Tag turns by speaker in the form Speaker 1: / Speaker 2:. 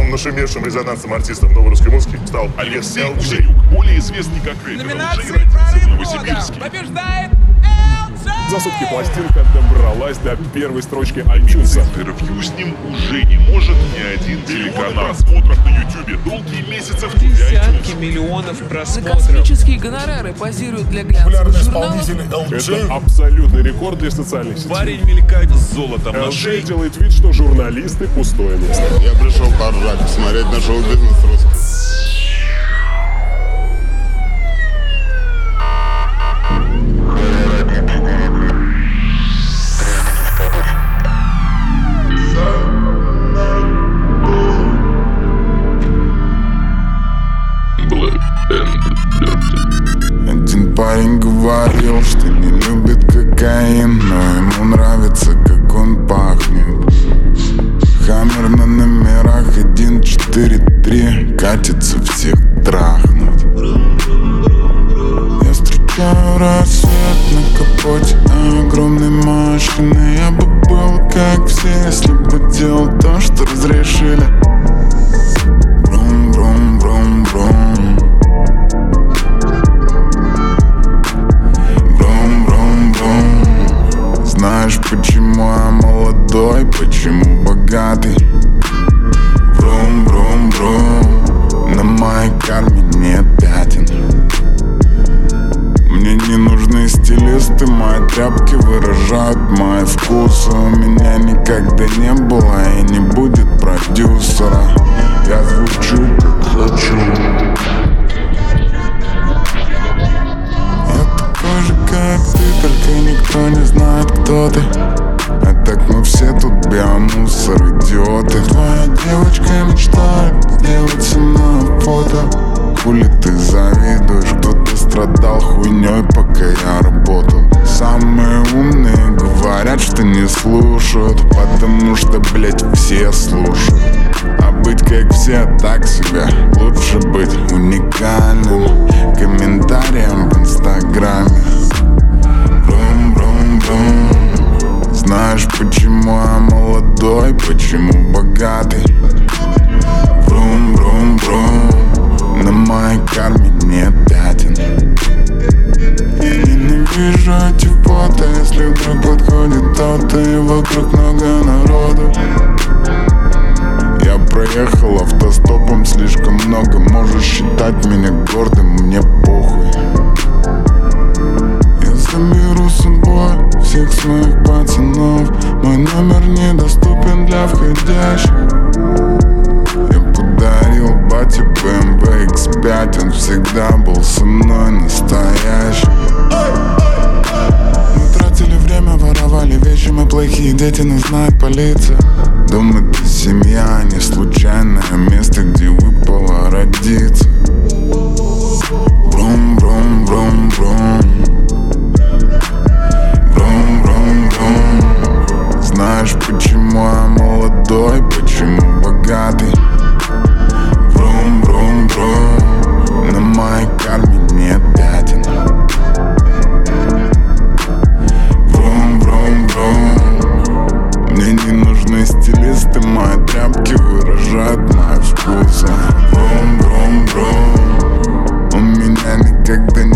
Speaker 1: Самым нашумевшим резонансным артистом новой русской музыки стал
Speaker 2: Алексей
Speaker 1: LJ.
Speaker 2: Гусарюк, более известный как рэпер,
Speaker 3: Номинации
Speaker 2: LJ, родился в
Speaker 3: «Прорыв
Speaker 2: Новосибирске.
Speaker 3: года» побеждает LJ!
Speaker 4: За сутки пластинка добралась до первой строчки iTunes.
Speaker 2: Интервью с ним уже не может ни один телеканал. Просмотров на YouTube долгие месяцы в топе
Speaker 5: Десятки
Speaker 2: iTunes.
Speaker 5: миллионов
Speaker 6: За
Speaker 5: просмотров.
Speaker 6: космические гонорары позируют для глянцевых
Speaker 1: Популярный
Speaker 6: журналов.
Speaker 1: исполнитель
Speaker 4: Это
Speaker 1: LJ.
Speaker 4: абсолютный рекорд для социальных сетей.
Speaker 2: Парень мелькает с золотом на
Speaker 4: LJ
Speaker 2: шее.
Speaker 4: делает вид, что журналисты пустое место.
Speaker 7: Я пришел поржать, посмотреть на шоу-бизнес русский. Один парень говорил, что не любит кокаин, но ему нравится, как он пахнет. Хаммер на номерах 143 катится всех трахнуть. Я встречаю рассвет на капоте огромной машины. Я бы был как все, если бы делал то, что разрешили. Брум-брум-брум-брум. Брум-брум-брум. Знаешь, почему я молодой, почему богатый? Брум-брум-брум. На моей карме нет пятен. Мне не нужны стилисты, мои тряпки выражают мои вкусы. У меня никогда не было и не будет продюсера. Я звучу как хочу. Я такой же, как ты, только никто не знает, кто ты. А так мы все тут биомусор, идиоты. Твоя девочка мечтает сделать со мной фото. Хули ты завидуешь, кто-то страдал хуйней, пока я работал. Самые умные говорят, что не слушают, потому что, блять, все слушают. А быть как все так себе, лучше быть уникальным. Комментарием в инстаграме. Брум-брум-брум. Знаешь, почему я молодой, почему богатый? Брум-брум-брум. На моей карме нет пятен. Я ненавижу эти фото, если вдруг подходит кто-то и вокруг много народу. Я проехал автостопом слишком много. Можешь считать меня гордым, мне похуй. Я заберу с собой всех своих пацанов. Мой номер недоступен для входящих. Я подарил бате BMW X5. Он всегда был со мной настоящий. Мы тратили время, воровали вещи. Мы плохие дети, но знает полиция. Дом — это семья, а не случайное место, где выпало родиться. Брум-брум-брум-брум. Брум-брум-брум. Знаешь, почему я молодой, почему богатый? Брум-брум-брум. На моей карме нет пятен. Брум-брум-брум. Мне не нужны стилисты, мои тряпки выражают мои вкусы. Брум-брум-брум. У меня никогда